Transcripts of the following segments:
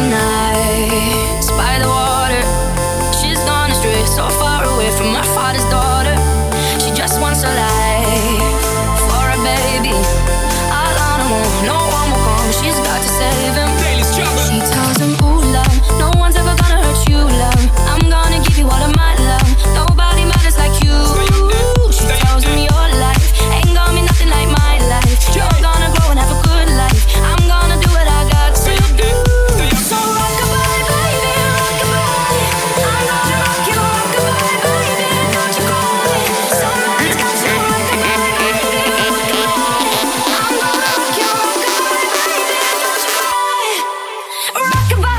nights by the water. She's gone astray, so far away from her father's daughter. She just wants a life for a baby. All on her own, no one will come. She's got to save him. She tells him, ooh, love, no one's ever gonna hurt you, love. I'm gonna give you all of my love. Nobody matters like you. She tells him your life ain't gonna be nothing like my life. You're gonna grow and have a good life. I'm gonna do what I got to do. So rock-a-bye, baby, rock-a-bye. I'm gonna rock you, rock-a-bye, baby. Don't you call me. Somebody's got to rock-a-bye, baby, rock-a-bye. I'm gonna rock you, rock-a-bye, baby. Don't you call me. Rock-a-bye.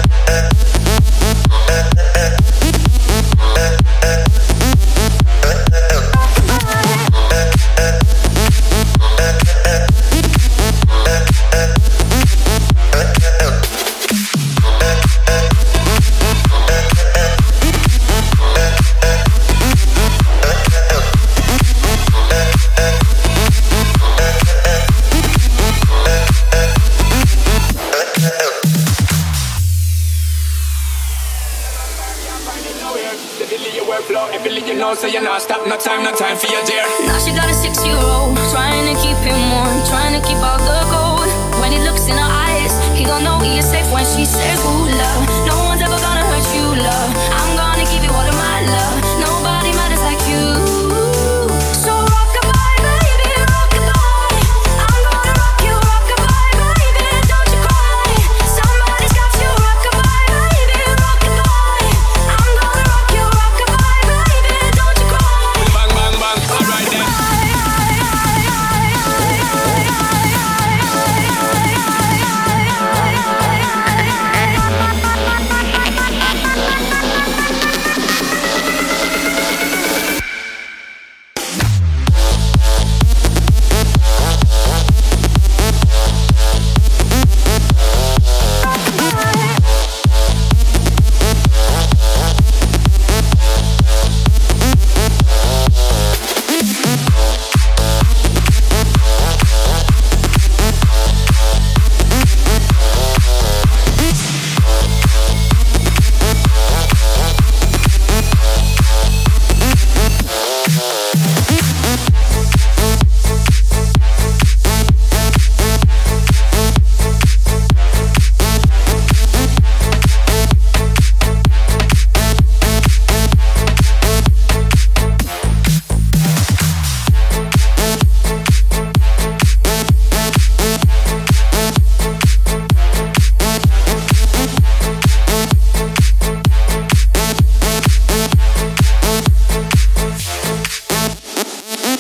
So you're not stop, no time for your dear. Now she got a 6-year-old, trying to keep him warm, trying to keep all the gold. When he looks in her eyes, he gon' know he is safe when she says, ooh.